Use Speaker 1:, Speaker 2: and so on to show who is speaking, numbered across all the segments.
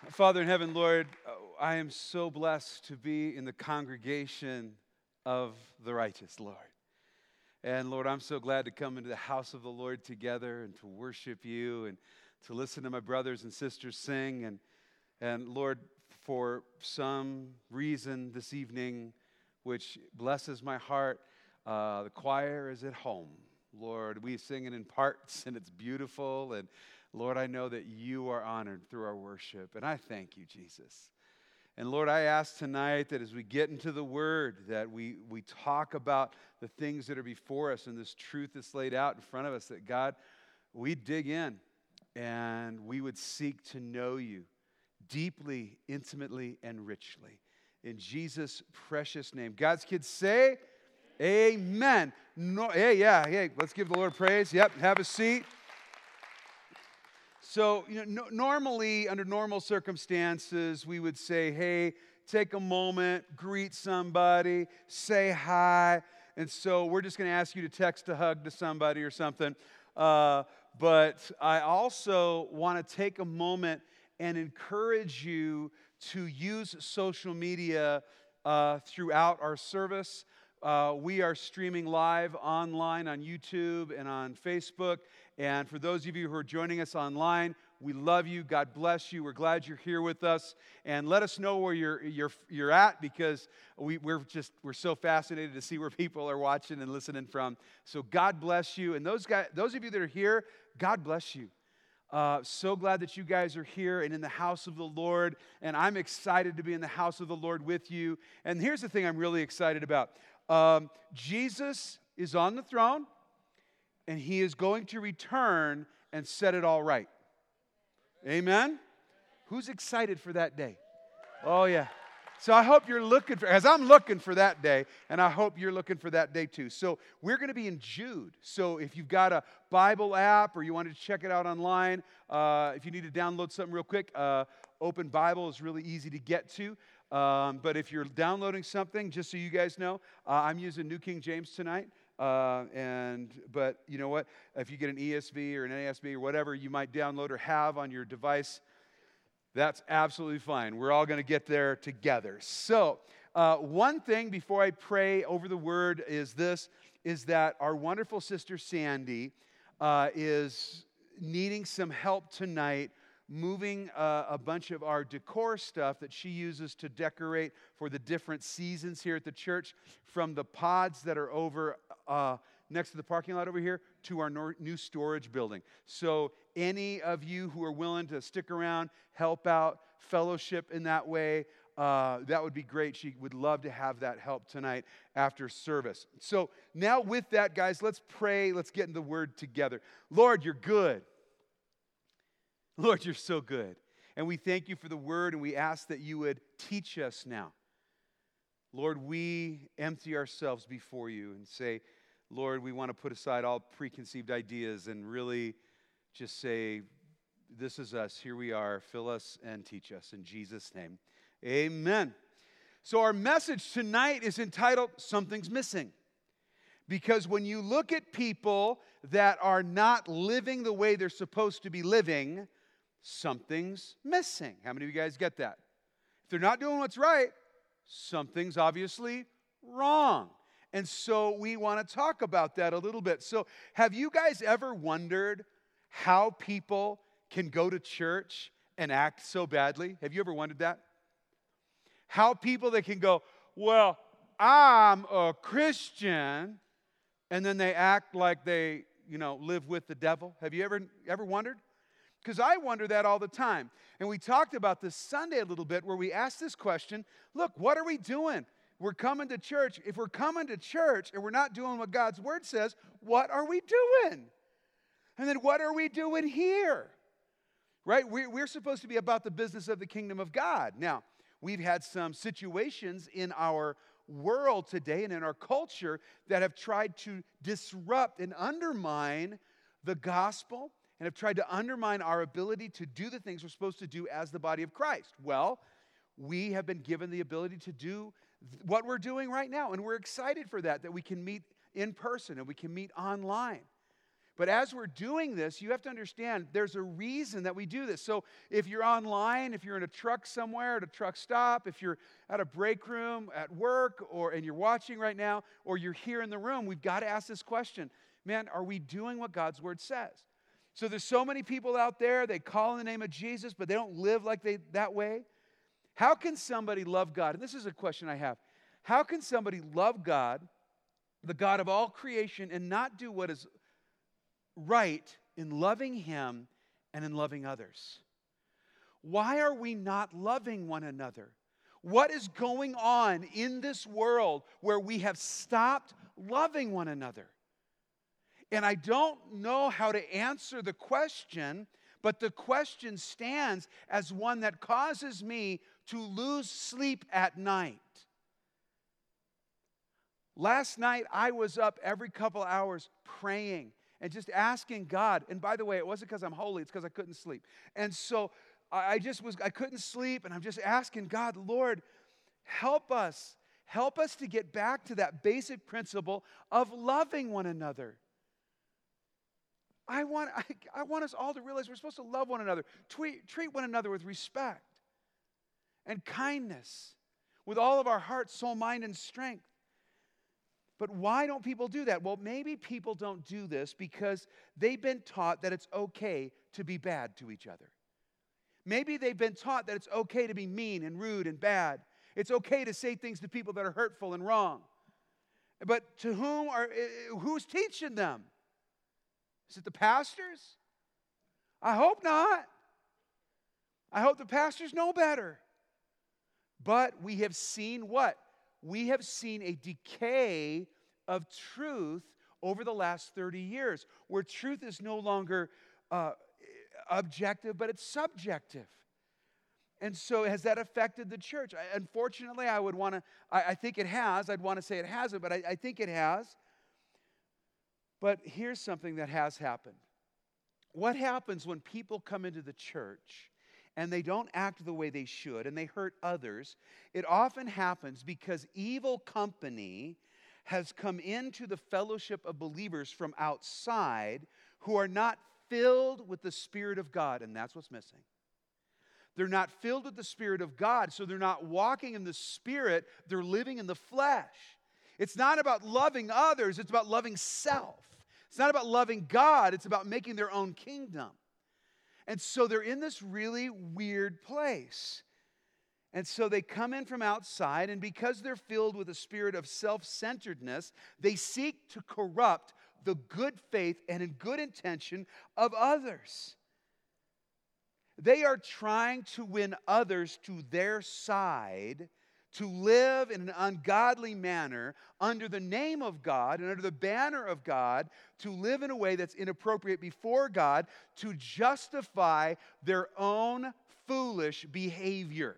Speaker 1: Father in heaven, Lord, I am so blessed to be in the congregation of the righteous, Lord. And Lord, I'm so glad to come into the house of the Lord together and to worship you and to listen to my brothers and sisters sing. And Lord, for some reason this evening, which blesses my heart, the choir is at home. Lord, we sing it in parts and it's beautiful. And Lord, I know that you are honored through our worship. And I thank you, Jesus. And Lord, I ask tonight that as we get into the Word, that we talk about the things that are before us and this truth that's laid out in front of us, that God, we dig in and we would seek to know you deeply, intimately, and richly. In Jesus' precious name. God's kids say, amen. No, hey, let's give the Lord praise. Yep, have a seat. So, normally, under normal circumstances, we would say, hey, take a moment, greet somebody, say hi. And so we're just going to ask you to text a hug to somebody or something. But I also want to take a moment and encourage you to use social media throughout our service. We are streaming live online on YouTube and on Facebook. And for those of you who are joining us online, we love you. God bless you. We're glad you're here with us. And let us know where you're at, because we're so fascinated to see where people are watching and listening from. So God bless you. And those of you that are here, God bless you. So glad that you guys are here and in the house of the Lord. And I'm excited to be in the house of the Lord with you. And here's the thing I'm really excited about. Jesus is on the throne, and he is going to return and set it all right. Amen? Who's excited for that day? Oh, yeah. So I hope you're looking for, as I'm looking for that day, and I hope you're looking for that day too. So we're going to be in Jude. So if you've got a Bible app or you wanted to check it out online, if you need to download something real quick, Open Bible is really easy to get to. But if you're downloading something, just so you guys know, I'm using New King James tonight. But you know what? If you get an ESV or an NASB or whatever you might download or have on your device, that's absolutely fine. We're all going to get there together. So, one thing before I pray over the word is that our wonderful sister Sandy is needing some help tonight moving a bunch of our decor stuff that she uses to decorate for the different seasons here at the church, from the pods that are over next to the parking lot over here to our new storage building. So any of you who are willing to stick around, help out, fellowship in that way, that would be great. She would love to have that help tonight after service. So now with that, guys, let's pray. Let's get in the word together. Lord, you're good. Lord, you're so good. And we thank you for the word, and we ask that you would teach us now. Lord, we empty ourselves before you and say, Lord, we want to put aside all preconceived ideas and really just say, this is us. Here we are. Fill us and teach us. In Jesus' name, amen. So our message tonight is entitled, Something's Missing. Because when you look at people that are not living the way they're supposed to be living, something's missing. How many of you guys get that? If they're not doing what's right, something's obviously wrong. And so we want to talk about that a little bit. So have you guys ever wondered how people can go to church and act so badly? Have you ever wondered that? How people that can go, well, I'm a Christian, and then they act like they, live with the devil. Have you ever wondered? Because I wonder that all the time. And we talked about this Sunday a little bit, where we asked this question, look, what are we doing? We're coming to church. If we're coming to church and we're not doing what God's word says, what are we doing? And then what are we doing here? Right? We're supposed to be about the business of the kingdom of God. Now, we've had some situations in our world today and in our culture that have tried to disrupt and undermine the gospel and have tried to undermine our ability to do the things we're supposed to do as the body of Christ. Well, we have been given the ability to do what we're doing right now, and we're excited for that we can meet in person and we can meet online. But as we're doing this, you have to understand there's a reason that we do this. So if you're online, if you're in a truck somewhere at a truck stop, if you're at a break room at work, and you're watching right now, or you're here in the room, we've got to ask this question. Man, are we doing what God's word says? So there's so many people out there, they call in the name of Jesus, but they don't live like that way. How can somebody love God? And this is a question I have. How can somebody love God, the God of all creation, and not do what is right in loving Him and in loving others? Why are we not loving one another? What is going on in this world where we have stopped loving one another? And I don't know how to answer the question, but the question stands as one that causes me to lose sleep at night. Last night, I was up every couple hours praying and just asking God. And by the way, it wasn't because I'm holy, it's because I couldn't sleep. And so I couldn't sleep, and I'm just asking God, Lord, help us. Help us to get back to that basic principle of loving one another. I want us all to realize we're supposed to love one another, treat one another with respect and kindness, with all of our heart, soul, mind, and strength. But why don't people do that? Well, maybe people don't do this because they've been taught that it's okay to be bad to each other. Maybe they've been taught that it's okay to be mean and rude and bad. It's okay to say things to people that are hurtful and wrong. But who's teaching them? Is it the pastors? I hope not. I hope the pastors know better. But we have seen what? We have seen a decay of truth over the last 30 years, where truth is no longer objective, but it's subjective. And so has that affected the church? Unfortunately, I think it has. I'd want to say it hasn't, but I think it has. But here's something that has happened. What happens when people come into the church and they don't act the way they should and they hurt others? It often happens because evil company has come into the fellowship of believers from outside who are not filled with the Spirit of God, and that's what's missing. They're not filled with the Spirit of God, so they're not walking in the Spirit, they're living in the flesh. It's not about loving others, it's about loving self. It's not about loving God, it's about making their own kingdom. And so they're in this really weird place. And so they come in from outside, and because they're filled with a spirit of self-centeredness, they seek to corrupt the good faith and in good intention of others. They are trying to win others to their side, to live in an ungodly manner under the name of God and under the banner of God, to live in a way that's inappropriate before God, to justify their own foolish behavior.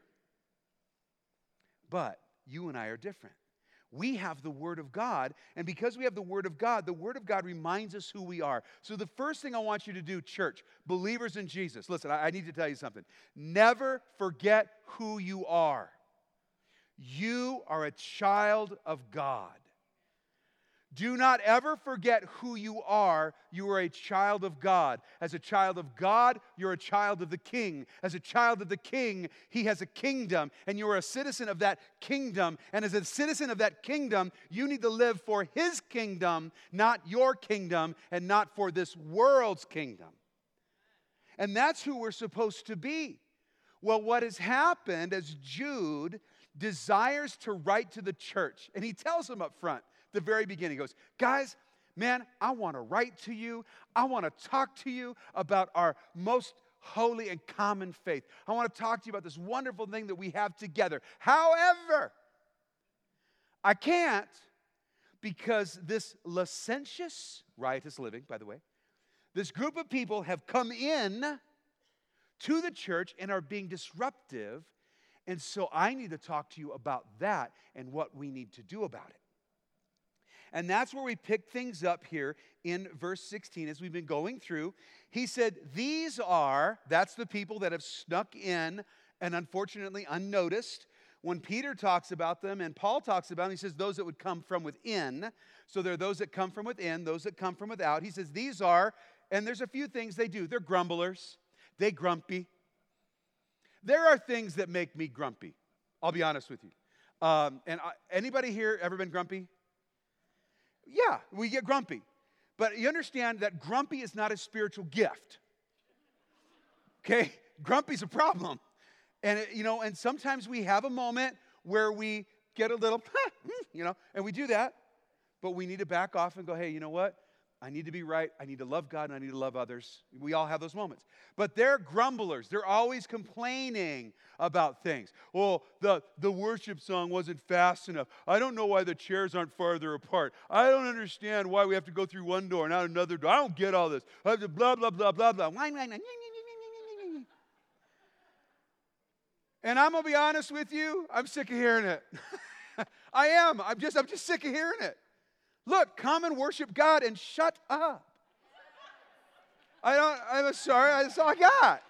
Speaker 1: But you and I are different. We have the Word of God, and because we have the Word of God reminds us who we are. So the first thing I want you to do, church, believers in Jesus, listen, I need to tell you something. Never forget who you are. You are a child of God. Do not ever forget who you are. You are a child of God. As a child of God, you're a child of the King. As a child of the King, He has a kingdom, and you are a citizen of that kingdom. And as a citizen of that kingdom, you need to live for His kingdom, not your kingdom, and not for this world's kingdom. And that's who we're supposed to be. Well, what has happened as Jude desires to write to the church, and he tells them up front, the very beginning, he goes, guys, man, I want to write to you. I want to talk to you about our most holy and common faith. I want to talk to you about this wonderful thing that we have together. However, I can't because this licentious, riotous living, by the way, this group of people have come in to the church and are being disruptive, and so I need to talk to you about that and what we need to do about it. And that's where we pick things up here in verse 16 as we've been going through. He said, that's the people that have snuck in and unfortunately unnoticed. when Peter talks about them and Paul talks about them, he says those that would come from within. So there are those that come from within, those that come from without. He says these are, and there's a few things they do. They're grumblers. They grumpy. There are things that make me grumpy. I'll be honest with you. Anybody here ever been grumpy? Yeah, we get grumpy. But you understand that grumpy is not a spiritual gift. Okay? Grumpy's a problem. And, and sometimes we have a moment where we get a little, and we do that. But we need to back off and go, hey, you know what? I need to be right. I need to love God and I need to love others. We all have those moments. But they're grumblers. They're always complaining about things. Oh, the worship song wasn't fast enough. I don't know why the chairs aren't farther apart. I don't understand why we have to go through one door and not another door. I don't get all this. I have to blah, blah, blah, blah, blah. And I'm going to be honest with you, I'm sick of hearing it. I am. I'm just sick of hearing it. Look, come and worship God and shut up. I'm sorry, that's all I got.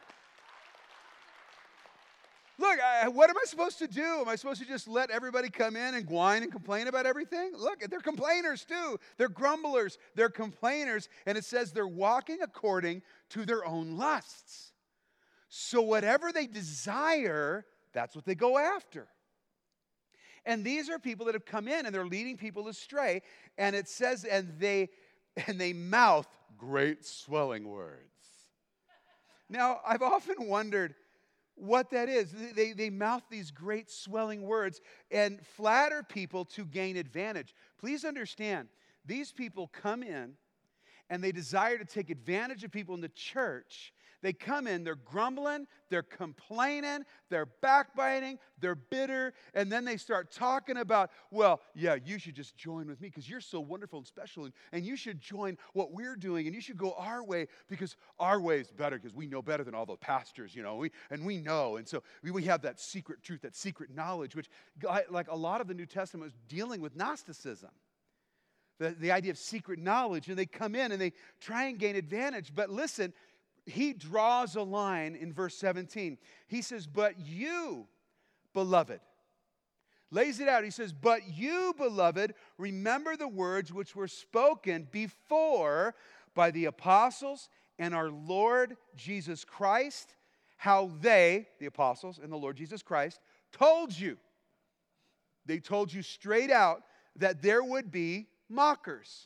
Speaker 1: Look, what am I supposed to do? Am I supposed to just let everybody come in and whine and complain about everything? Look, they're complainers too. They're grumblers. They're complainers. And it says they're walking according to their own lusts. So whatever they desire, that's what they go after. And these are people that have come in and they're leading people astray. And it says, and they mouth great swelling words. Now, I've often wondered what that is. They mouth these great swelling words and flatter people to gain advantage. Please understand, these people come in and they desire to take advantage of people in the church. They come in, they're grumbling, they're complaining, they're backbiting, they're bitter, and then they start talking about, well, yeah, you should just join with me because you're so wonderful and special, and you should join what we're doing, and you should go our way because our way is better because we know better than all the pastors, we know. And so we have that secret truth, that secret knowledge, which, like a lot of the New Testament was dealing with Gnosticism. The idea of secret knowledge, and they come in and they try and gain advantage. But listen, he draws a line in verse 17. He says, but you, beloved, lays it out. He says, but you, beloved, remember the words which were spoken before by the apostles and our Lord Jesus Christ, how they, the apostles and the Lord Jesus Christ, told you. They told you straight out that there would be mockers.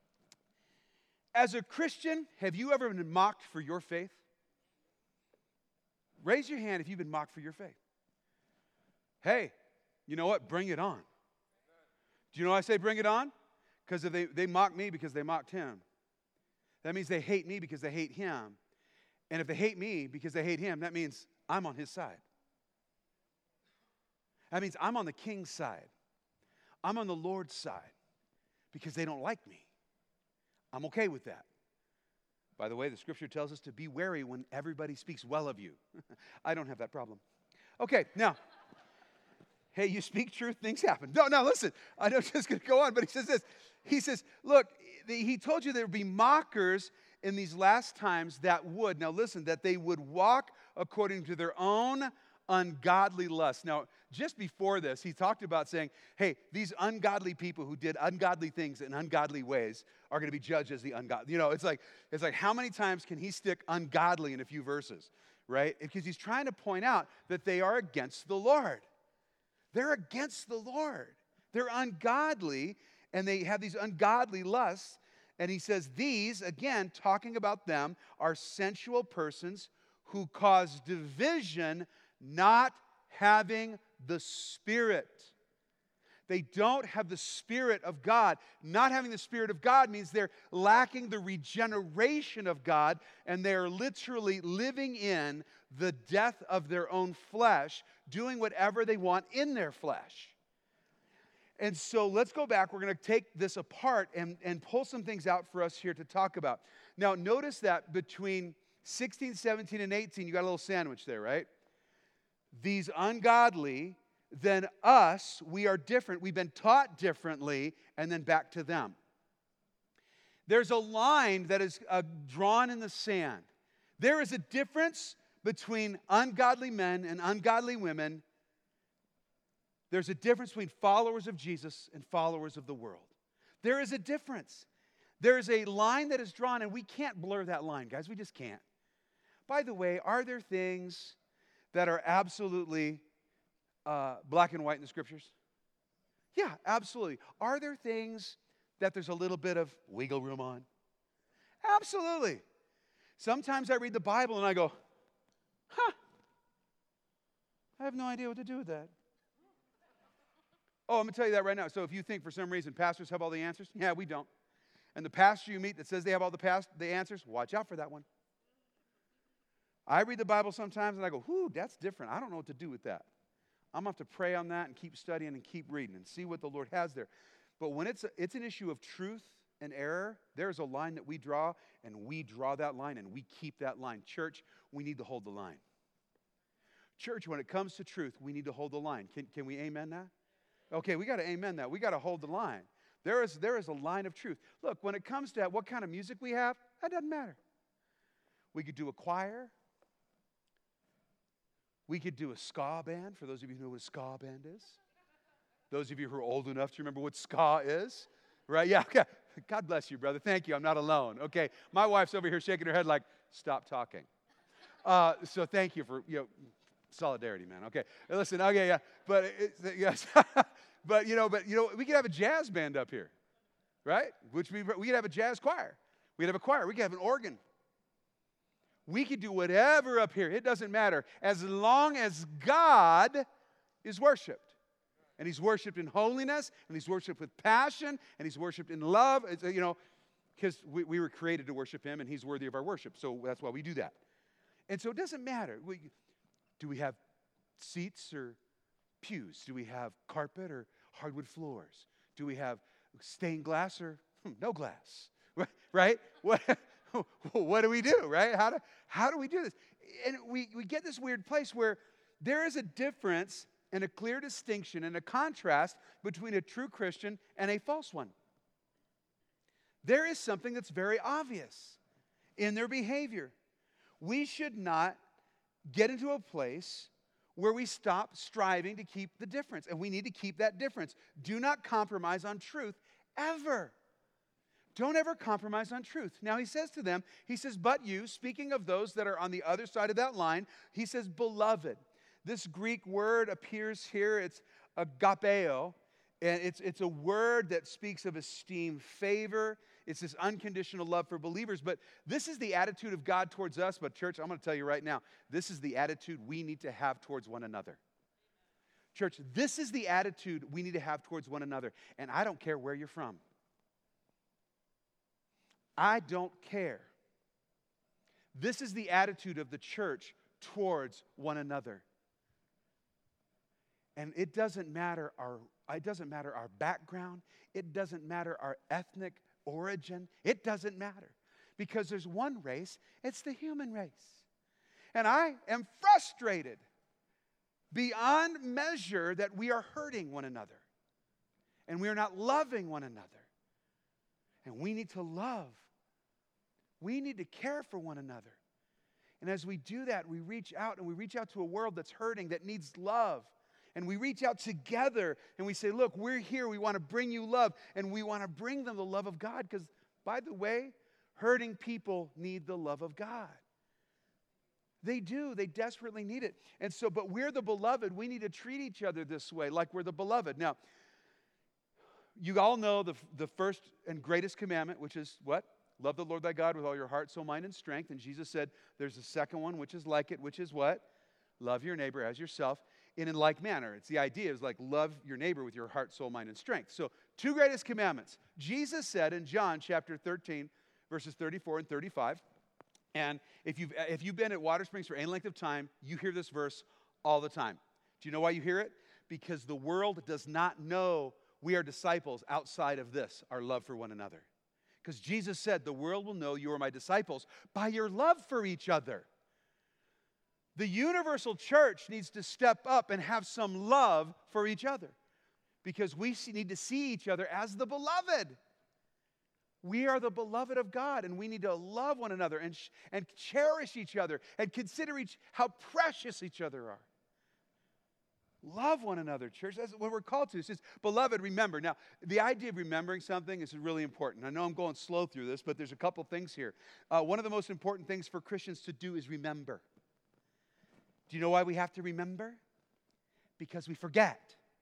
Speaker 1: As a Christian, have you ever been mocked for your faith? Raise your hand if you've been mocked for your faith. Hey, you know what? Bring it on. Do you know why I say bring it on? Because they mock me because they mocked him. That means they hate me because they hate him. And if they hate me because they hate him, that means I'm on his side. That means I'm on the king's side. I'm on the Lord's side because they don't like me. I'm okay with that. By the way, the scripture tells us to be wary when everybody speaks well of you. I don't have that problem. Okay, now, hey, you speak truth, things happen. No, listen, I'm just going to go on, but he says this. He says, look, he told you there would be mockers in these last times that would, now listen, that they would walk according to their own ungodly lusts. Now, just before this, he talked about saying, hey, these ungodly people who did ungodly things in ungodly ways are going to be judged as the ungodly. It's like how many times can he stick ungodly in a few verses, right? Because he's trying to point out that they are against the Lord. They're against the Lord. They're ungodly, and they have these ungodly lusts. And he says these, again, talking about them, are sensual persons who cause division, not having the Spirit. They don't have the Spirit of God. Not having the Spirit of God means they're lacking the regeneration of God, and they're literally living in the death of their own flesh, doing whatever they want in their flesh. And so let's go back. We're going to take this apart and pull some things out for us here to talk about. Now, notice that between 16, 17, and 18, you got a little sandwich there, right? These ungodly, then us, we are different. We've been taught differently, and then back to them. There's a line that is drawn in the sand. There is a difference between ungodly men and ungodly women There's a difference between followers of Jesus and followers of the world. There is a difference. There is a line that is drawn, and we can't blur that line, guys. We just can't. By the way, are there things that are absolutely black and white in the Scriptures? Yeah, absolutely. Are there things that there's a little bit of wiggle room on? Absolutely. Sometimes I read the Bible and I go, I have no idea what to do with that. Oh, I'm going to tell you that right now. So if you think for some reason pastors have all the answers, yeah, we don't. And the pastor you meet that says they have all the answers, watch out for that one. I read the Bible sometimes and I go, that's different. I don't know what to do with that. I'm going to have to pray on that and keep studying and keep reading and see what the Lord has there. But when it's an issue of truth and error, there's a line that we draw, and we draw that line and we keep that line. Church, we need to hold the line. Church, when it comes to truth, we need to hold the line. Can we amen that? Okay, we got to amen that. We got to hold the line. There is a line of truth. Look, when it comes to what kind of music we have, that doesn't matter. We could do a choir. We could do a ska band, for those of you who know what a ska band is. Those of you who are old enough to remember what ska is. Right? Yeah, okay. God bless you, brother. Thank you. I'm not alone. Okay. My wife's over here shaking her head like, stop talking. So thank you for, solidarity, man. Okay. Listen, okay, yeah. But, yes. but we could have a jazz band up here. Right? We could have a jazz choir. We could have a choir. We could have an organ. We could do whatever up here. It doesn't matter. As long as God is worshiped. And He's worshiped in holiness, and He's worshiped with passion, and He's worshiped in love. Because we were created to worship Him, and He's worthy of our worship. So that's why we do that. And so it doesn't matter. Do we have seats or pews? Do we have carpet or hardwood floors? Do we have stained glass or no glass? Right? What do we do, right? How do we do this? And we get this weird place where there is a difference and a clear distinction and a contrast between a true Christian and a false one. There is something that's very obvious in their behavior. We should not get into a place where we stop striving to keep the difference, and we need to keep that difference. Do not compromise on truth ever. Don't ever compromise on truth. Now he says to them, but you, speaking of those that are on the other side of that line, he says, beloved. This Greek word appears here, it's agapeo, and it's a word that speaks of esteem, favor. It's this unconditional love for believers, but this is the attitude of God towards us. But church, I'm going to tell you right now, this is the attitude we need to have towards one another. Church, this is the attitude we need to have towards one another, and I don't care where you're from. I don't care. This is the attitude of the church towards one another. And it doesn't matter our background. It doesn't matter our ethnic origin. It doesn't matter. Because there's one race, it's the human race. And I am frustrated beyond measure that we are hurting one another. And we are not loving one another. And we need to love. We need to care for one another. And as we do that, we reach out to a world that's hurting, that needs love. And we reach out together and we say, look, we're here. We want to bring you love. And we want to bring them the love of God. Because, by the way, hurting people need the love of God. They do. They desperately need it. And so, but we're the beloved. We need to treat each other this way, like we're the beloved. Now, you all know the first and greatest commandment, which is what? Love the Lord thy God with all your heart, soul, mind, and strength. And Jesus said there's a second one, which is like it, which is what? Love your neighbor as yourself in like manner. It's the idea is like love your neighbor with your heart, soul, mind, and strength. So 2 greatest commandments. Jesus said in John chapter 13, verses 34 and 35, and if you've been at Water Springs for any length of time, you hear this verse all the time. Do you know why you hear it? Because the world does not know we are disciples outside of this, our love for one another. Because Jesus said, the world will know you are my disciples by your love for each other. The universal church needs to step up and have some love for each other. Because we need to see each other as the beloved. We are the beloved of God, and we need to love one another and cherish each other and consider how precious each other are. Love one another, church. That's what we're called to. It says, beloved, remember. Now, the idea of remembering something is really important. I know I'm going slow through this, but there's a couple things here. One of the most important things for Christians to do is remember. Do you know why we have to remember? Because we forget.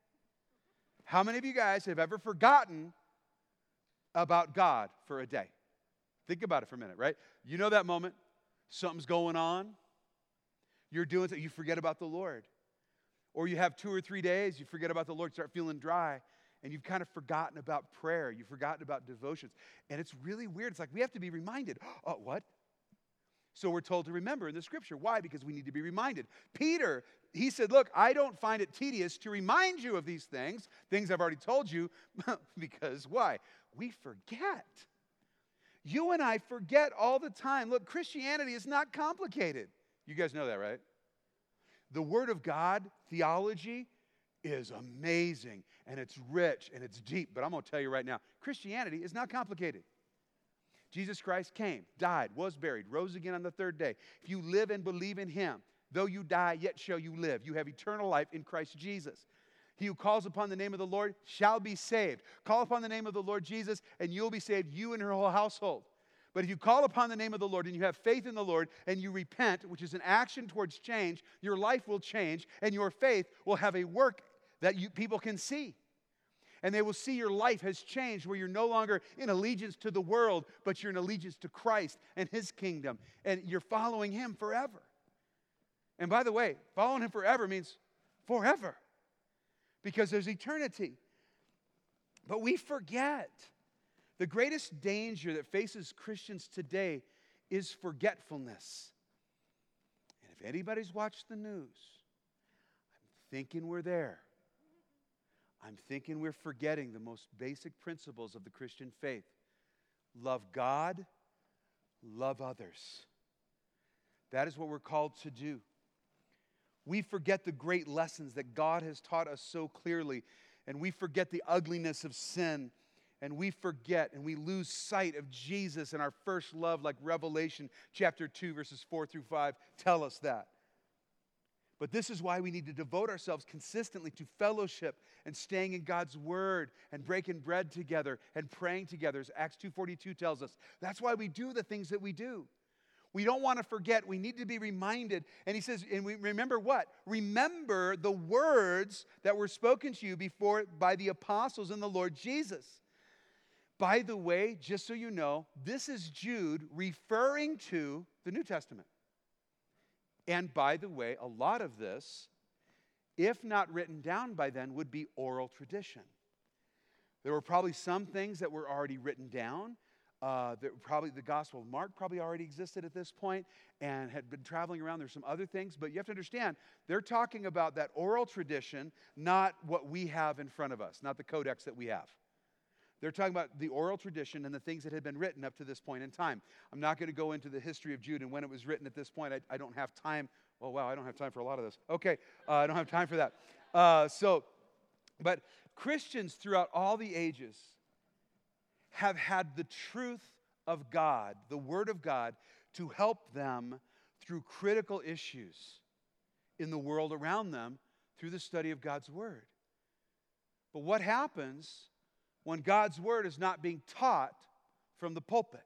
Speaker 1: How many of you guys have ever forgotten about God for a day? Think about it for a minute, right? You know that moment. Something's going on. You're doing something. You forget about the Lord. Or you have 2 or 3 days, you forget about the Lord, start feeling dry, and you've kind of forgotten about prayer. You've forgotten about devotions. And it's really weird. It's like we have to be reminded. Oh, what? So we're told to remember in the Scripture. Why? Because we need to be reminded. Peter, he said, look, I don't find it tedious to remind you of these things I've already told you, because why? We forget. You and I forget all the time. Look, Christianity is not complicated. You guys know that, right? The Word of God, theology, is amazing, and it's rich, and it's deep. But I'm going to tell you right now, Christianity is not complicated. Jesus Christ came, died, was buried, rose again on the third day. If you live and believe in Him, though you die, yet shall you live. You have eternal life in Christ Jesus. He who calls upon the name of the Lord shall be saved. Call upon the name of the Lord Jesus, and you'll be saved, you and your whole household. But if you call upon the name of the Lord and you have faith in the Lord and you repent, which is an action towards change, your life will change and your faith will have a work that people can see. And they will see your life has changed, where you're no longer in allegiance to the world, but you're in allegiance to Christ and His kingdom. And you're following Him forever. And by the way, following Him forever means forever, because there's eternity. But we forget. The greatest danger that faces Christians today is forgetfulness. And if anybody's watched the news, I'm thinking we're there. I'm thinking we're forgetting the most basic principles of the Christian faith. Love God, love others. That is what we're called to do. We forget the great lessons that God has taught us so clearly, and we forget the ugliness of sin. And we forget and we lose sight of Jesus and our first love, like Revelation chapter 2, verses 4 through 5 tell us that. But this is why we need to devote ourselves consistently to fellowship and staying in God's Word and breaking bread together and praying together, as Acts 2:42 tells us. That's why we do the things that we do. We don't want to forget. We need to be reminded. And he says, and we remember what? Remember the words that were spoken to you before by the apostles and the Lord Jesus. By the way, just so you know, this is Jude referring to the New Testament. And by the way, a lot of this, if not written down by then, would be oral tradition. There were probably some things that were already written down. Probably the Gospel of Mark probably already existed at this point and had been traveling around. There's some other things, but you have to understand, they're talking about that oral tradition, not what we have in front of us, not the codex that we have. They're talking about the oral tradition and the things that had been written up to this point in time. I'm not going to go into the history of Jude and when it was written at this point. I don't have time. Oh, wow, I don't have time for a lot of this. Okay, I don't have time for that. But Christians throughout all the ages have had the truth of God, the Word of God, to help them through critical issues in the world around them through the study of God's Word. But what happens when God's Word is not being taught from the pulpit?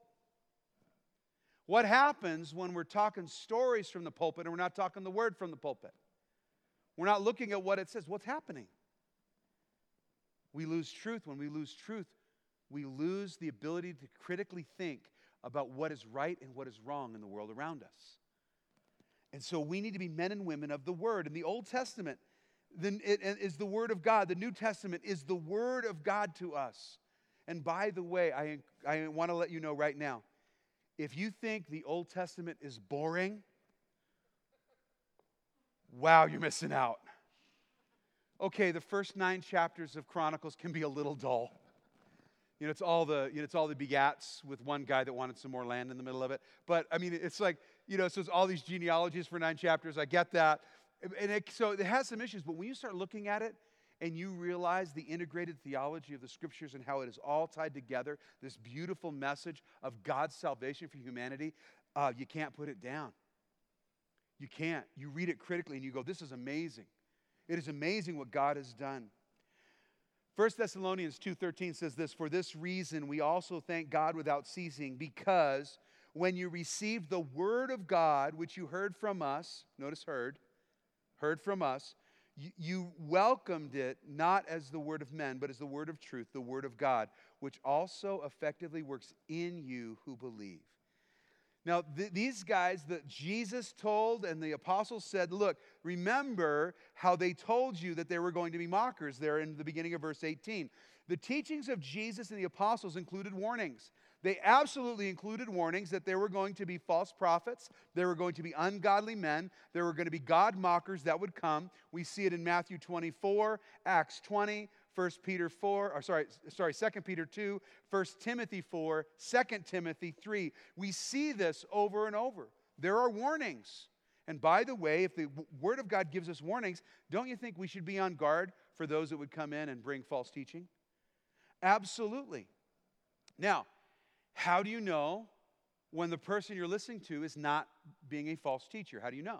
Speaker 1: What happens when we're talking stories from the pulpit and we're not talking the Word from the pulpit? We're not looking at what it says. What's happening? We lose truth. When we lose truth, we lose the ability to critically think about what is right and what is wrong in the world around us. And so we need to be men and women of the Word. In the Old Testament, then it is the Word of God. The New Testament is the Word of God to us. And by the way, I want to let you know right now, if you think the Old Testament is boring, wow, you're missing out. Okay, the first 9 chapters of Chronicles can be a little dull. It's all the begats with one guy that wanted some more land in the middle of it. But I mean, it's like, so it's all these genealogies for 9 chapters. I get that. And so it has some issues, but when you start looking at it and you realize the integrated theology of the Scriptures and how it is all tied together, this beautiful message of God's salvation for humanity, you can't put it down. You can't. You read it critically and you go, this is amazing. It is amazing what God has done. 1 Thessalonians 2:13 says this, "For this reason we also thank God without ceasing, because when you received the word of God, which you heard from us," notice heard from us, "you welcomed it not as the word of men, but as the word of truth, the word of God, which also effectively works in you who believe." Now, these guys that Jesus told and the apostles said, look, remember how they told you that there were going to be mockers there in the beginning of verse 18. The teachings of Jesus and the apostles included warnings. They absolutely included warnings that there were going to be false prophets, there were going to be ungodly men, there were going to be God mockers that would come. We see it in Matthew 24, Acts 20, 2 Peter 2, 1 Timothy 4, 2 Timothy 3. We see this over and over. There are warnings. And by the way, if the Word of God gives us warnings, don't you think we should be on guard for those that would come in and bring false teaching? Absolutely. Now, how do you know when the person you're listening to is not being a false teacher? How do you know?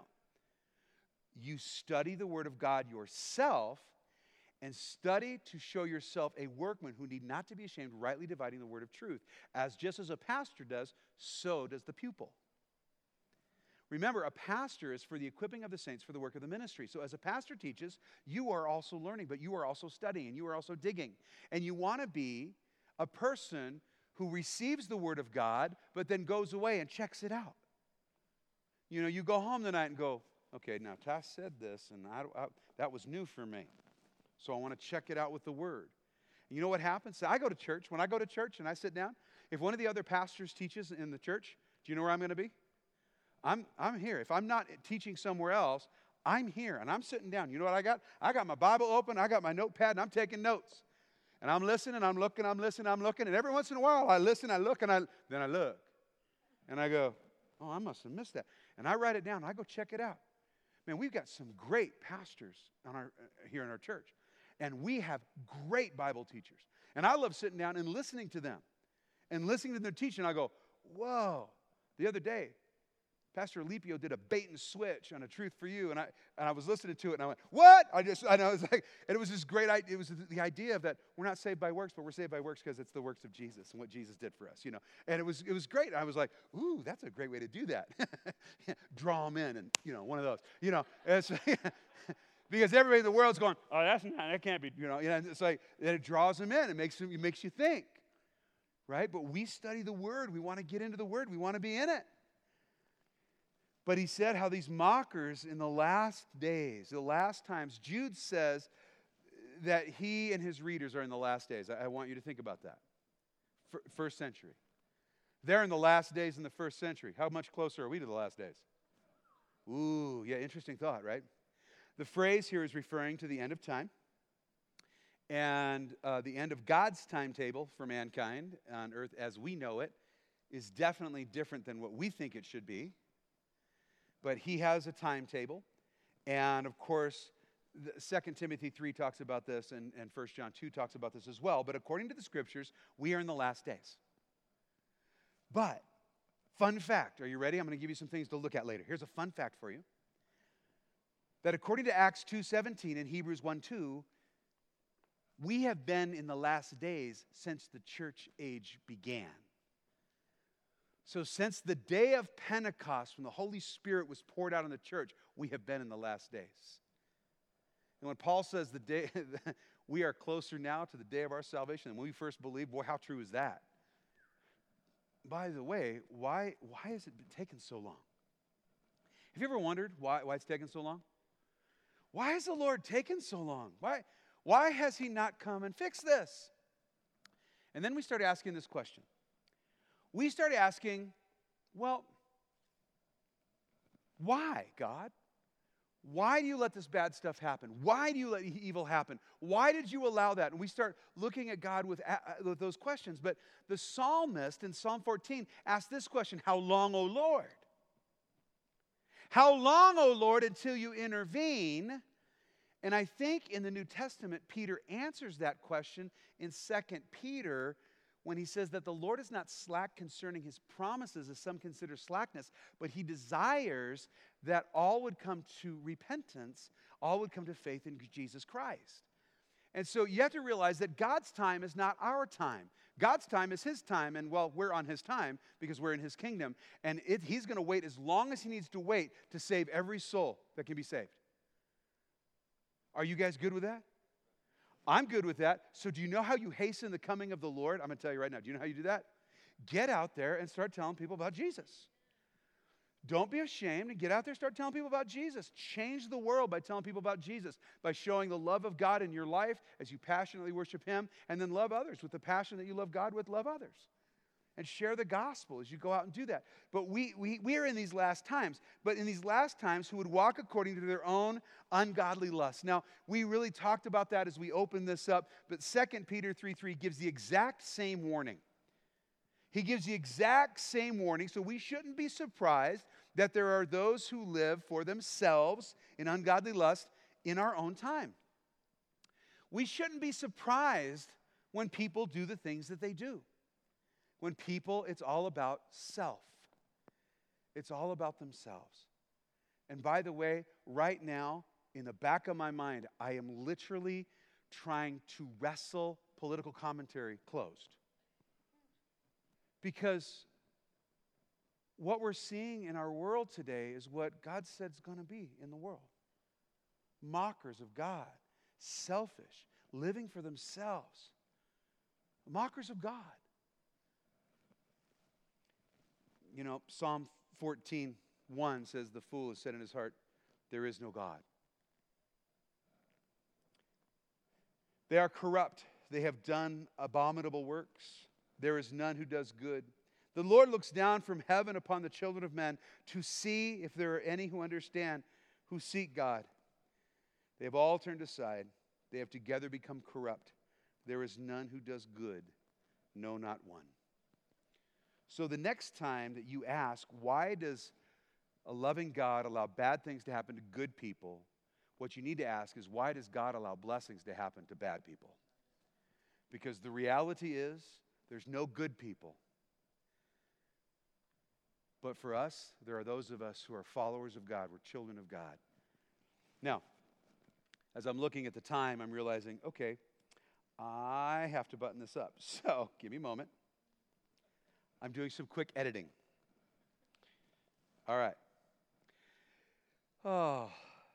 Speaker 1: You study the Word of God yourself, and study to show yourself a workman who need not to be ashamed, rightly dividing the word of truth. As just as a pastor does, so does the pupil. Remember, a pastor is for the equipping of the saints for the work of the ministry. So as a pastor teaches, you are also learning, but you are also studying, you are also digging. And you want to be a person who receives the word of God, but then goes away and checks it out. You know, you go home tonight and go, okay, now Tass said this, and that was new for me. So I want to check it out with the Word. And you know what happens? So I go to church. When I go to church and I sit down, if one of the other pastors teaches in the church, do you know where I'm going to be? I'm here. If I'm not teaching somewhere else, I'm here and I'm sitting down. You know what I got? I got my Bible open. I got my notepad and I'm taking notes. And I'm listening, I'm looking. And every once in a while I listen, I look, and then I look. And I go, oh, I must have missed that. And I write it down. I go check it out. Man, we've got some great pastors here in our church. And we have great Bible teachers. And I love sitting down and listening to them. And listening to their teaching, I go, whoa. The other day, Pastor Alipio did a bait and switch on A Truth for You. And I was listening to it, and I went, what? And it was this great idea. It was the idea of that we're not saved by works, but we're saved by works because it's the works of Jesus and what Jesus did for us, you know. And it was great. I was like, ooh, that's a great way to do that. Draw them in, and, you know, one of those. You know, it's because everybody in the world's going, oh, that can't be, you know. It's like, and it draws them in. It makes you think, right? But we study the Word. We want to get into the Word. We want to be in it. But he said how these mockers in the last days, the last times, Jude says that he and his readers are in the last days. I want you to think about that. First century. They're in the last days in the first century. How much closer are we to the last days? Ooh, yeah, interesting thought, right? The phrase here is referring to the end of time and the end of God's timetable for mankind on earth as we know it is definitely different than what we think it should be. But he has a timetable. And, of course, 2 Timothy 3 talks about this, and 1 John 2 talks about this as well. But according to the Scriptures, we are in the last days. But, fun fact, are you ready? I'm going to give you some things to look at later. Here's a fun fact for you. That according to Acts 2:17 and Hebrews 1:2, we have been in the last days since the church age began. So since the day of Pentecost, when the Holy Spirit was poured out on the church, we have been in the last days. And when Paul says the day we are closer now to the day of our salvation than when we first believed, boy, how true is that? By the way, why has it been taking so long? Have you ever wondered why it's taken so long? Why has the Lord taken so long? Why has he not come and fixed this? And then we started asking this question. We started asking, well, why, God? Why do you let this bad stuff happen? Why do you let evil happen? Why did you allow that? And we start looking at God with those questions. But the psalmist in Psalm 14 asked this question, how long, O Lord? How long, O Lord, until you intervene? And I think in the New Testament, Peter answers that question in 2 Peter when he says that the Lord is not slack concerning his promises, as some consider slackness, but he desires that all would come to repentance, all would come to faith in Jesus Christ. And so you have to realize that God's time is not our time. God's time is his time, and well, we're on his time because we're in his kingdom. And he's going to wait as long as he needs to wait to save every soul that can be saved. Are you guys good with that? I'm good with that. So do you know how you hasten the coming of the Lord? I'm going to tell you right now. Do you know how you do that? Get out there and start telling people about Jesus. Don't be ashamed and get out there and start telling people about Jesus. Change the world by telling people about Jesus, by showing the love of God in your life as you passionately worship him, and then love others with the passion that you love God with, love others. And share the gospel as you go out and do that. But we are in these last times. But in these last times, who would walk according to their own ungodly lusts. Now, we really talked about that as we opened this up. But 2 Peter 3:3 gives the exact same warning. He gives the exact same warning. So we shouldn't be surprised that there are those who live for themselves in ungodly lust in our own time. We shouldn't be surprised when people do the things that they do. When people, it's all about self. It's all about themselves. And by the way, right now, in the back of my mind, I am literally trying to wrestle political commentary closed. Because what we're seeing in our world today is what God said is going to be in the world. Mockers of God, selfish, living for themselves. Mockers of God. You know, Psalm 14:1 says, the fool has said in his heart, there is no God. They are corrupt. They have done abominable works. There is none who does good. The Lord looks down from heaven upon the children of men to see if there are any who understand, who seek God. They have all turned aside. They have together become corrupt. There is none who does good, no, not one. So the next time that you ask, why does a loving God allow bad things to happen to good people? What you need to ask is, why does God allow blessings to happen to bad people? Because the reality is, there's no good people. But for us, there are those of us who are followers of God. We're children of God. Now, as I'm looking at the time, I'm realizing, okay, I have to button this up. So, give me a moment. I'm doing some quick editing. All right. Oh.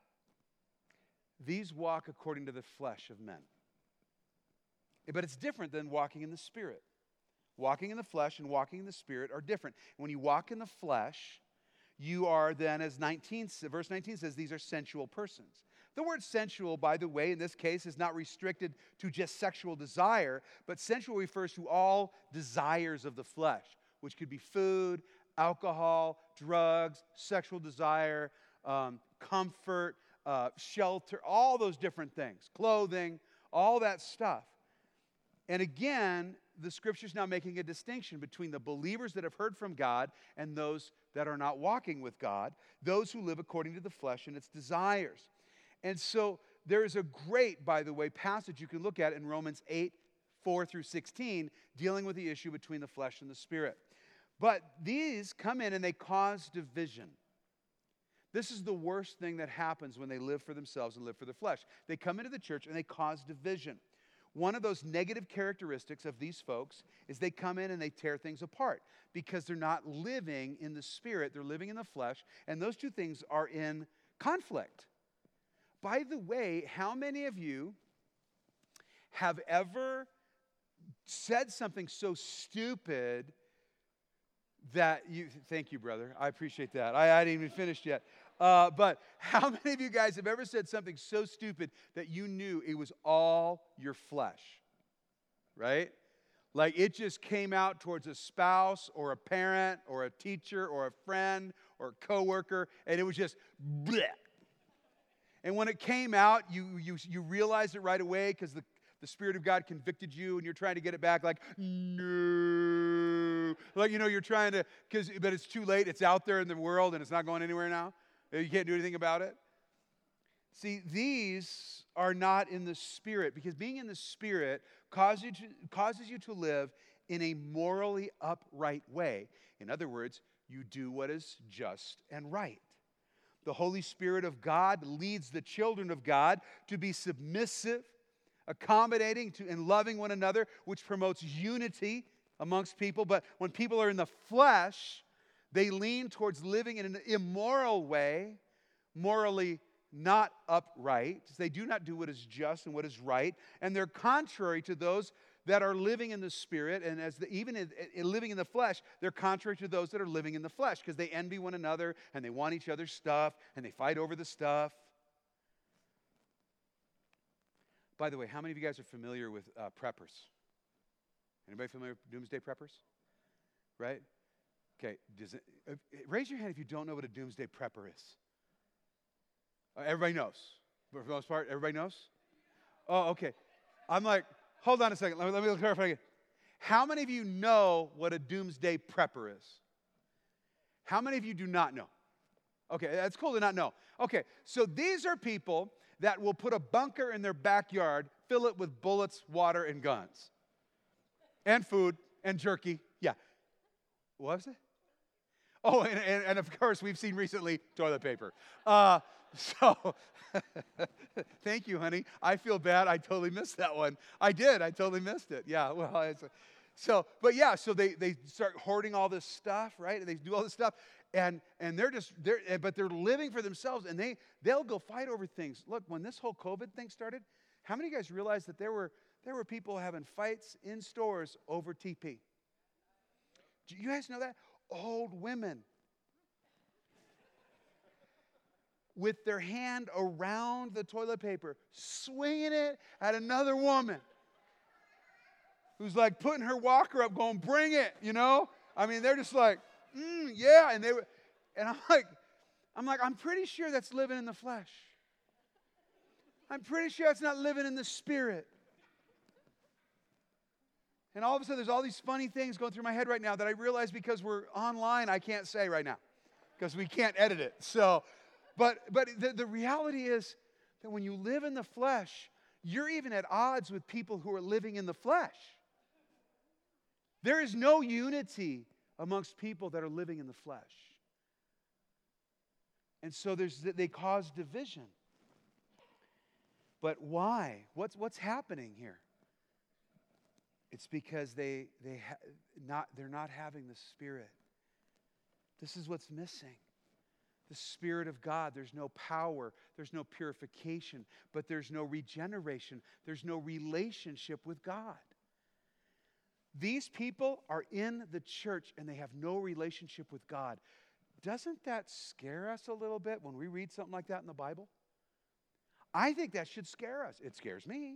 Speaker 1: These walk according to the flesh of men. But it's different than walking in the Spirit. Walking in the flesh and walking in the Spirit are different. When you walk in the flesh, you are then, as verse 19 says, these are sensual persons. The word sensual, by the way, in this case is not restricted to just sexual desire, but sensual refers to all desires of the flesh, which could be food, alcohol, drugs, sexual desire, comfort, shelter, all those different things, clothing, all that stuff. And again, the Scripture's now making a distinction between the believers that have heard from God and those that are not walking with God, those who live according to the flesh and its desires. And so there is a great, by the way, passage you can look at in Romans 8:4-16, dealing with the issue between the flesh and the Spirit. But these come in and they cause division. This is the worst thing that happens when they live for themselves and live for the flesh. They come into the church and they cause division. One of those negative characteristics of these folks is they come in and they tear things apart because they're not living in the Spirit, they're living in the flesh, and those two things are in conflict. By the way, how many of you have ever said something so stupid that you, thank you, brother, I appreciate that. I hadn't even finished yet. But how many of you guys have ever said something so stupid that you knew it was all your flesh, right? Like it just came out towards a spouse or a parent or a teacher or a friend or a coworker, and it was just bleh. And when it came out, you realized it right away because the Spirit of God convicted you and you're trying to get it back like, no. Like, you're trying to, but it's too late. It's out there in the world and it's not going anywhere now. You can't do anything about it. See, these are not in the Spirit because being in the Spirit causes you to live in a morally upright way. In other words, you do what is just and right. The Holy Spirit of God leads the children of God to be submissive, accommodating to and loving one another, which promotes unity amongst people. But when people are in the flesh, they lean towards living in an immoral way, morally not upright. They do not do what is just and what is right, and they're contrary to those that are living in the Spirit, and even in living in the flesh, they're contrary to those that are living in the flesh, because they envy one another, and they want each other's stuff, and they fight over the stuff. By the way, how many of you guys are familiar with preppers? Anybody familiar with doomsday preppers? Right? Okay, raise your hand if you don't know what a doomsday prepper is. Everybody knows. For the most part, everybody knows? Oh, okay. I'm like, hold on a second. Let me clarify again. How many of you know what a doomsday prepper is? How many of you do not know? Okay, that's cool to not know. Okay, so these are people that will put a bunker in their backyard, fill it with bullets, water, and guns. And food, and jerky. Yeah. What was it? Oh, and of course, we've seen recently toilet paper. So, thank you, honey. I feel bad. I totally missed that one. I did. I totally missed it. Yeah, well, so they start hoarding all this stuff, right? They do all this stuff, and but they're living for themselves, and they'll go fight over things. Look, when this whole COVID thing started, how many of you guys realized that there were people having fights in stores over TP? Do you guys know that? Old women with their hand around the toilet paper, swinging it at another woman who's like putting her walker up, going, bring it, you know? I mean, they're just like, yeah. And I'm pretty sure that's living in the flesh. I'm pretty sure that's not living in the Spirit. And all of a sudden, there's all these funny things going through my head right now that I realize because we're online, I can't say right now because we can't edit it. So, but the reality is that when you live in the flesh, you're even at odds with people who are living in the flesh. There is no unity amongst people that are living in the flesh. And so they cause division. But why? What's happening here? It's because they're not having the Spirit. This is what's missing. The Spirit of God. There's no power. There's no purification. But there's no regeneration. There's no relationship with God. These people are in the church and they have no relationship with God. Doesn't that scare us a little bit when we read something like that in the Bible? I think that should scare us. It scares me.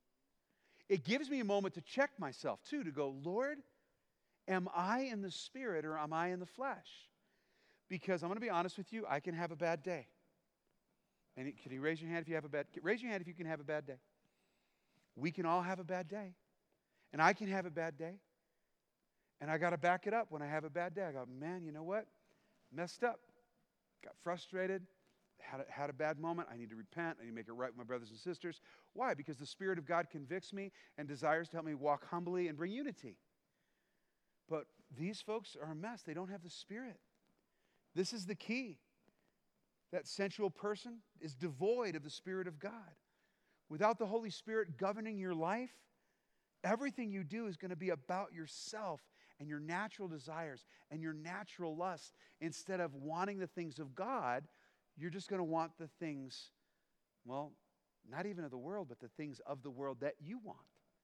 Speaker 1: It gives me a moment to check myself too, to go, Lord, am I in the Spirit or am I in the flesh? Because I'm going to be honest with you, I can have a bad day. And can you raise your hand if you have raise your hand if you can have a bad day. We can all have a bad day. And I can have a bad day. And I got to back it up when I have a bad day. I go, man, you know what? Messed up. Got frustrated. Had a bad moment. I need to repent. I need to make it right with my brothers and sisters. Why? Because the Spirit of God convicts me and desires to help me walk humbly and bring unity. But these folks are a mess. They don't have the Spirit. This is the key. That sensual person is devoid of the Spirit of God. Without the Holy Spirit governing your life, everything you do is going to be about yourself and your natural desires and your natural lusts. Instead of wanting the things of God, you're just going to want the things, well, not even of the world, but the things of the world that you want.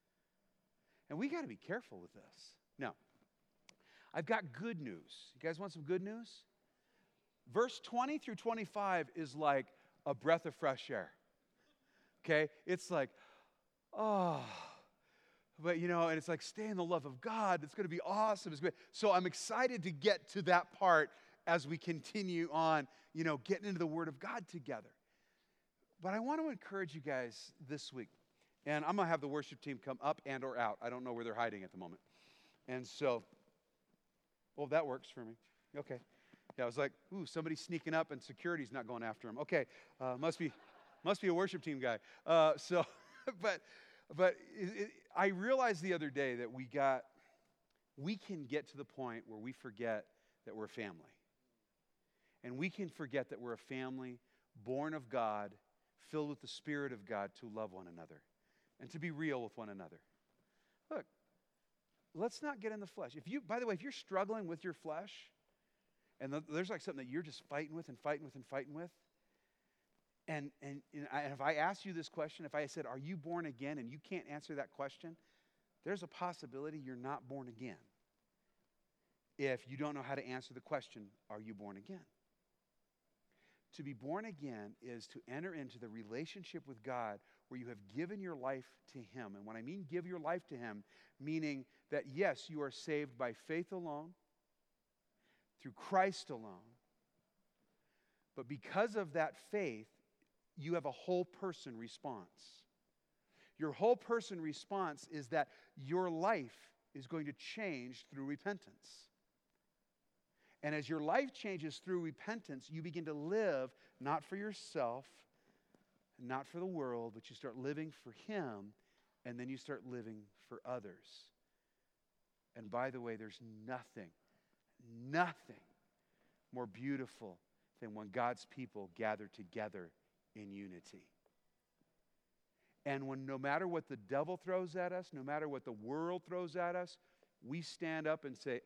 Speaker 1: And we got to be careful with this. Now, I've got good news. You guys want some good news? Verse 20 through 25 is like a breath of fresh air. Okay? It's like, oh, but and it's like, stay in the love of God. It's going to be awesome. It's great. So I'm excited to get to that part as we continue on, getting into the Word of God together. But I want to encourage you guys this week. And I'm going to have the worship team come up and or out. I don't know where they're hiding at the moment. And so, well, that works for me. Okay. Yeah, I was like, ooh, somebody's sneaking up and security's not going after him. Okay, must be a worship team guy. But I realized the other day that we got we can get to the point where we forget that we're a family. And we can forget that we're a family born of God, filled with the Spirit of God to love one another and to be real with one another. Look, let's not get in the flesh. By the way, if you're struggling with your flesh, and there's like something that you're just fighting with, and if I asked you this question, if I said, are you born again, and you can't answer that question, there's a possibility you're not born again. If you don't know how to answer the question, are you born again? To be born again is to enter into the relationship with God where you have given your life to Him. And when I mean give your life to Him, meaning that yes, you are saved by faith alone, through Christ alone, but because of that faith, you have a whole person response. Your whole person response is that your life is going to change through repentance. And as your life changes through repentance, you begin to live not for yourself, not for the world, but you start living for Him, and then you start living for others. And by the way, there's nothing more beautiful than when God's people gather together in unity. And when no matter what the devil throws at us, no matter what the world throws at us, we stand up and say,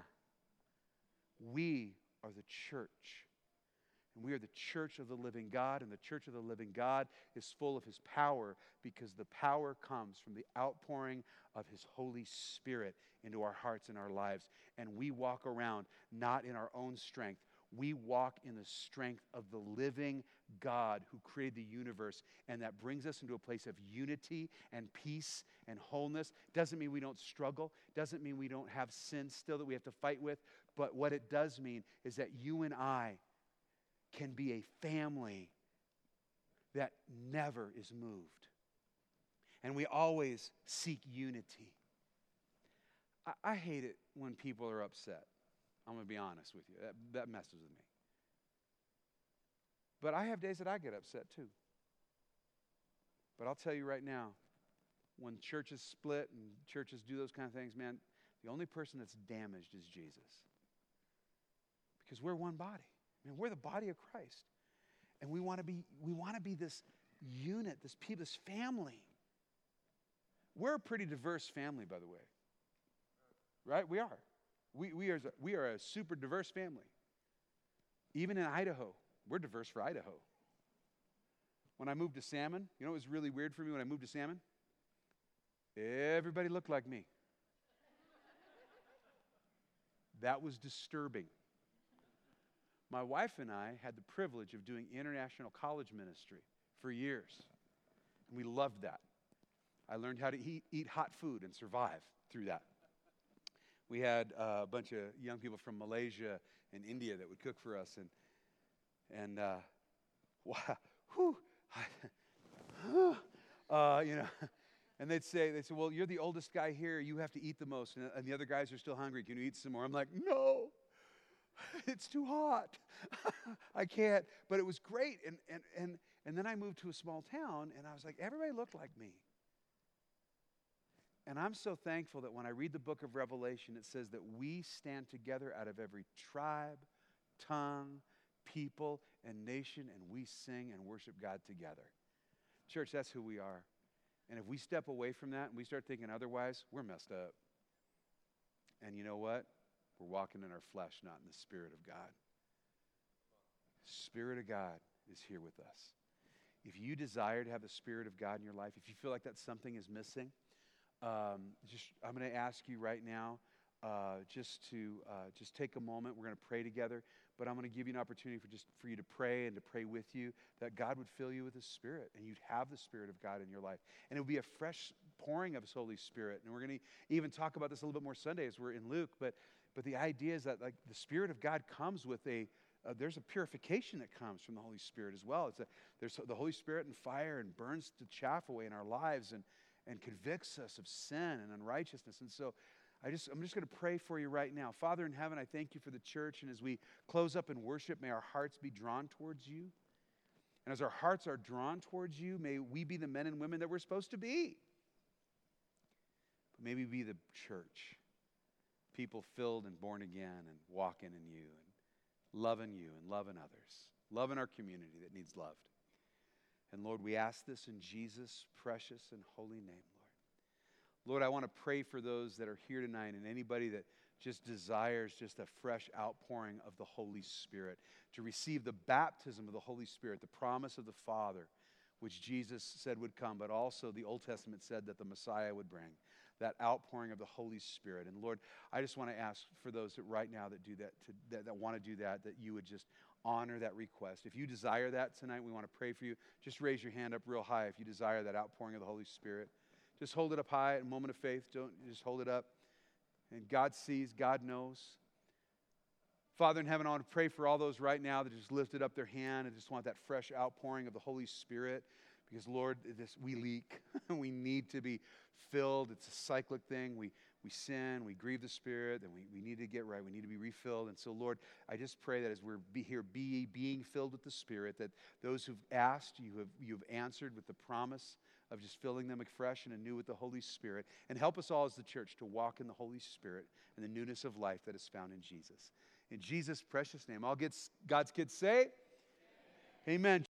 Speaker 1: we are the church. And we are the church of the living God, and the church of the living God is full of His power because the power comes from the outpouring of His Holy Spirit into our hearts and our lives. And we walk around not in our own strength. We walk in the strength of the living God who created the universe, and that brings us into a place of unity and peace and wholeness. Doesn't mean we don't struggle. Doesn't mean we don't have sin still that we have to fight with. But what it does mean is that you and I can be a family that never is moved. And we always seek unity. I hate it when people are upset. I'm going to be honest with you. That messes with me. But I have days that I get upset too. But I'll tell you right now, when churches split and churches do those kind of things, man, the only person that's damaged is Jesus. Because we're one body. I mean, we're the body of Christ. And we want to be this unit, this people, this family. We're a pretty diverse family, by the way. Right? We are. We are a super diverse family. Even in Idaho, we're diverse for Idaho. When I moved to Salmon, you know what was really weird for me when I moved to Salmon? Everybody looked like me. That was disturbing. My wife and I had the privilege of doing international college ministry for years. And we loved that. I learned how to eat hot food and survive through that. We had a bunch of young people from Malaysia and India that would cook for us, wow, and they'd say, well, you're the oldest guy here, you have to eat the most, and the other guys are still hungry. Can you eat some more? I'm like, no, it's too hot. I can't. But it was great, and then I moved to a small town, and I was like, everybody looked like me. And I'm so thankful that when I read the book of Revelation, it says that we stand together out of every tribe, tongue, people, and nation, and we sing and worship God together. Church, that's who we are. And if we step away from that and we start thinking otherwise, we're messed up. And you know what? We're walking in our flesh, not in the Spirit of God. Spirit of God is here with us. If you desire to have the Spirit of God in your life, if you feel like that something is missing, I'm going to ask you right now just take a moment. We're going to pray together, but I'm going to give you an opportunity for you to pray and to pray with you that God would fill you with His Spirit and you'd have the Spirit of God in your life. And it would be a fresh pouring of His Holy Spirit. And we're going to even talk about this a little bit more Sunday as we're in Luke, but the idea is that like the Spirit of God comes with there's a purification that comes from the Holy Spirit as well. There's the Holy Spirit and fire and burns the chaff away in our lives and convicts us of sin and unrighteousness. And so I'm just going to pray for you right now. Father in heaven, I thank you for the church. And as we close up in worship, may our hearts be drawn towards you. And as our hearts are drawn towards you, may we be the men and women that we're supposed to be. But may we be the church people filled and born again and walking in you and loving others, loving our community that needs loved. And Lord, we ask this in Jesus' precious and holy name, Lord. Lord, I want to pray for those that are here tonight and anybody that just desires just a fresh outpouring of the Holy Spirit, to receive the baptism of the Holy Spirit, the promise of the Father, which Jesus said would come, but also the Old Testament said that the Messiah would bring, that outpouring of the Holy Spirit. And Lord, I just want to ask for those that right now that do that, that want to do that you would just honor that request. If you desire that tonight, we want to pray for you. Just raise your hand up real high if you desire that outpouring of the Holy Spirit. Just hold it up high, a moment of faith. Don't just hold it up. And God sees, God knows. Father in heaven, I want to pray for all those right now that just lifted up their hand and just want that fresh outpouring of the Holy Spirit. Because, Lord, we leak. We need to be filled. It's a cyclic thing. We sin, we grieve the Spirit, and we need to get right. We need to be refilled. And so, Lord, I just pray that as we're here being filled with the Spirit, that those who've asked, you've answered with the promise of just filling them afresh and anew with the Holy Spirit. And help us all as the church to walk in the Holy Spirit and the newness of life that is found in Jesus. In Jesus' precious name. All God's kids say, amen.